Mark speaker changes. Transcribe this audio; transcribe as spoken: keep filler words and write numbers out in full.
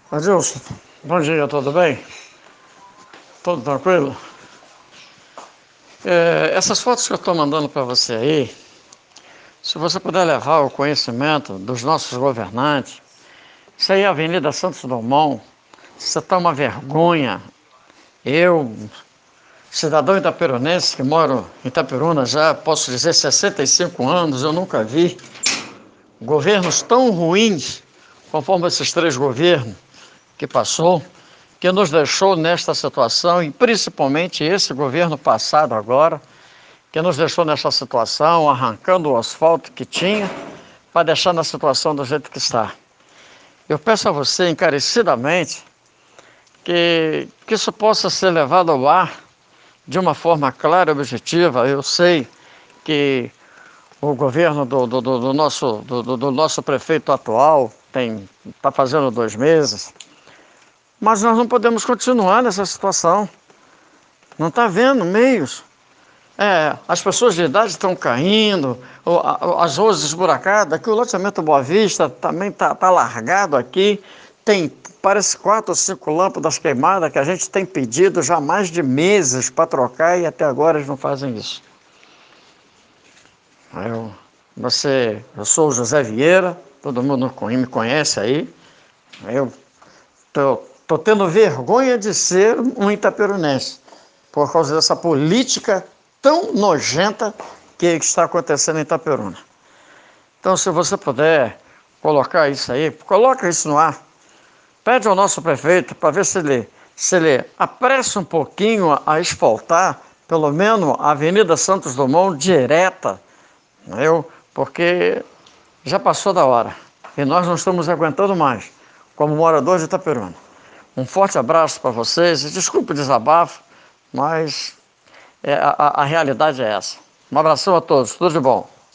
Speaker 1: Adilson, bom dia, tudo bem? Tudo tranquilo? É, essas fotos que eu estou mandando para você aí, se você puder levar o conhecimento dos nossos governantes, isso aí é a Avenida Santos Dumont, isso está uma vergonha. Eu, cidadão itaperunense, que moro em Itaperuna já, posso dizer, sessenta e cinco anos, eu nunca vi governos tão ruins conforme esses três governos que passou, que nos deixou nesta situação, e principalmente esse governo passado agora, que nos deixou nessa situação, arrancando o asfalto que tinha, para deixar na situação do jeito que está. Eu peço a você encarecidamente que, que isso possa ser levado ao ar de uma forma clara e objetiva. Eu sei que o governo do, do, do, do nosso, do, do nosso prefeito atual está fazendo dois meses, mas nós não podemos continuar nessa situação. Não está vendo meios. É, as pessoas de idade estão caindo, as ruas esburacadas, aqui o loteamento Boa Vista também está tá largado aqui, tem, parece quatro ou cinco lâmpadas queimadas que a gente tem pedido já há mais de meses para trocar e até agora eles não fazem isso. Eu, você, eu sou o José Vieira, todo mundo me conhece aí, eu tô, tô tendo vergonha de ser um itaperunense, por causa dessa política tão nojenta que está acontecendo em Itaperuna. Então, se você puder colocar isso aí, coloca isso no ar. Pede ao nosso prefeito para ver se ele, se ele apressa um pouquinho a asfaltar, pelo menos a Avenida Santos Dumont direta, eu, porque já passou da hora e nós não estamos aguentando mais, como moradores de Itaperuna. Um forte abraço para vocês, desculpe o desabafo, mas é, a, a realidade é essa. Um abração a todos, tudo de bom.